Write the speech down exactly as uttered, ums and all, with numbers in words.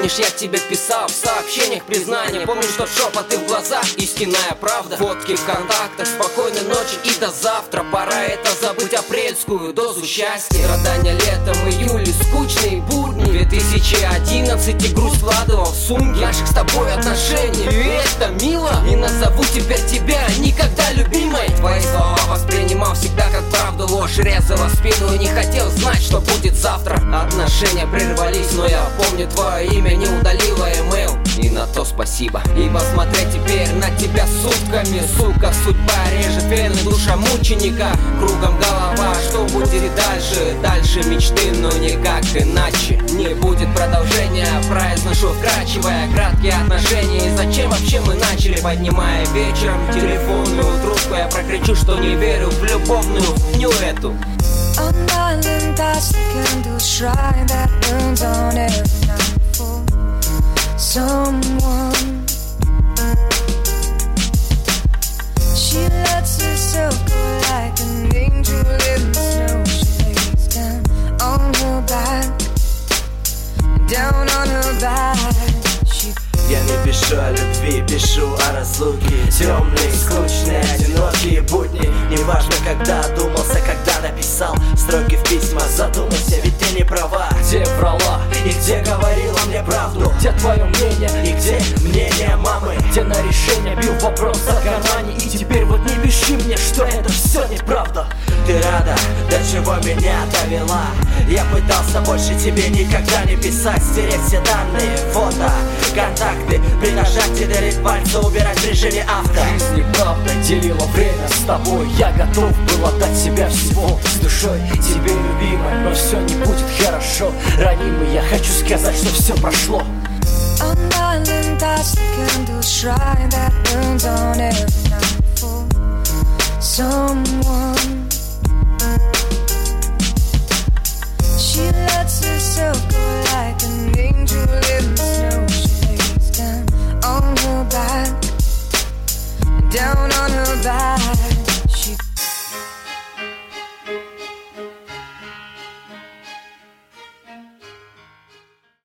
Помнишь, я тебе писал в сообщениях признания? Помнишь тот шепот и в глазах истинная правда? Фотки в контактах, спокойной ночи и до завтра. Пора это забыть, апрельскую дозу счастья. Страдания летом, июль, скучные будни. Две тысячи одиннадцать, и грусть вкладывал в сумки наших с тобой отношений. И это мило, и назову теперь тебя никогда любимой. Твои слова воспринимал всегда как правду. Ложь резала спину и не хотел знать, что будет завтра. Отношения прервались, но я помню твое имя, не удалила имейл. И на то спасибо. Ибо смотреть теперь на тебя сутками, сука, судьба режет вены, душа мученика. Кругом голова, что будет дальше? Дальше мечты, но никак иначе. Не будет продолжения, произношу вкрадчивое, краткие отношения. И зачем вообще мы начали? Поднимая вечером телефонную трубку, я прокричу, что не верю в любовную фню эту. A million thoughts, the candle shrine that burns on every night for someone. She lets herself go like an angel in the snow. She lays down on her back, down on her back. She Я не пишу о любви, пишу о разлуке. Темные, скучные, одинокие будни. Неважно, когда думался, когда написал строки в письмах, задумайся, ведь ты не права. Где врала и где говорила мне правду? Где твое мнение и где мнение мамы? Где на решение бил вопрос о кармане? И теперь вот не пиши мне, что это все неправда. Ты рада, до чего меня довела? Я пытался больше тебе никогда не писать, стереть все данные, фото, контакты, при нажатии дарить пальцы, убирать в режиме авто. Жизнь неправда делила время с тобой. Я готов был отдать себя всего с душой тебе, любимой, но все не будет хорошо. Ранимый, я хочу сказать, что все прошло. A million thoughts, the candle shrine that burns on every night for someone. She lets herself go like an angel in the snow. She lays down on her back, down on her back.